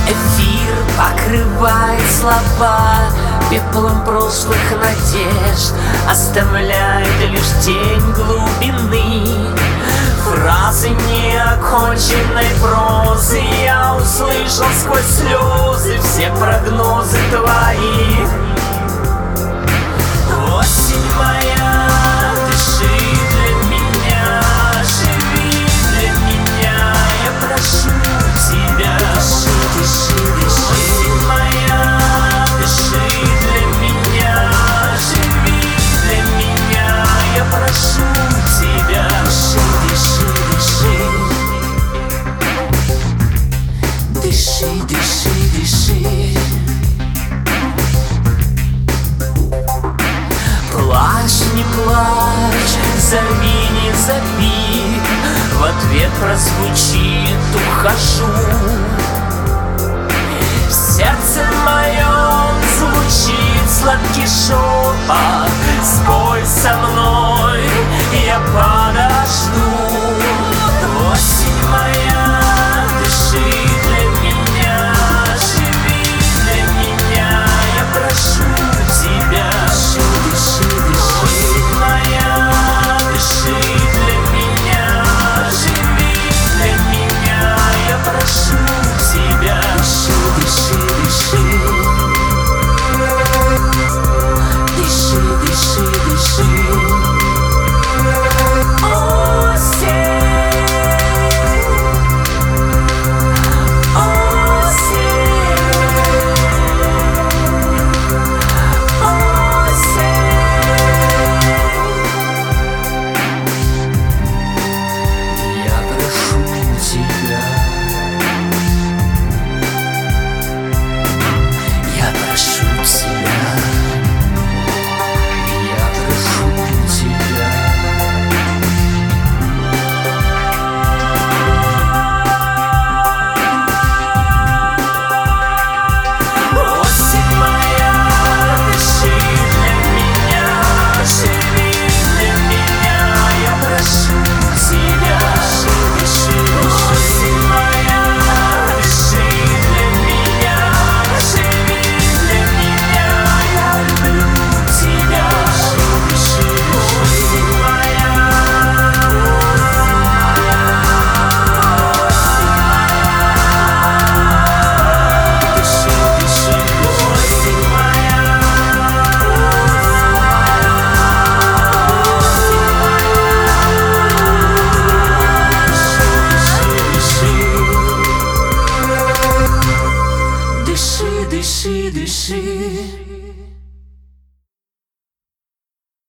Эфир покрывает слова пеплом прошлых надежд, оставляет лишь тень глубины. Фразы неоконченной прозы я услышал сквозь слезы все прогнозы твои. Осень моя, дыши для меня, живи для меня, я прошу тебя. Дыши, дыши, дыши. Осень моя, дыши для меня, живи для меня, я прошу тебя. Дыши, дыши, дыши. Дыши, дыши, дыши. Плачь, не плачь, зови, не зови, в ответ прозвучит «ухожу». В сердце моем звучит сладкий шепот,